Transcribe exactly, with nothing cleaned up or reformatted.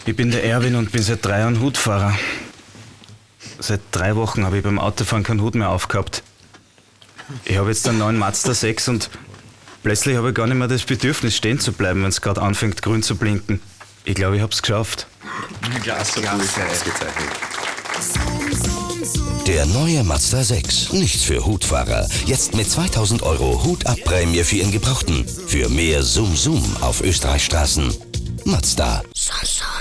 Ich bin der Erwin und bin seit drei Jahren Hutfahrer. Seit drei Wochen habe ich beim Autofahren keinen Hut mehr aufgehabt. Ich habe jetzt einen neuen Mazda sechs und plötzlich habe ich gar nicht mehr das Bedürfnis, stehen zu bleiben, wenn es gerade anfängt, grün zu blinken. Ich glaube, ich habe es geschafft. Klasse, ausgezeichnet. Der neue Mazda sechs. Nichts für Hutfahrer. Jetzt mit zweitausend Euro Hut-Ab-Prämie für Ihren Gebrauchten. Für mehr Zoom Zoom auf Österreichs Straßen. Mazda.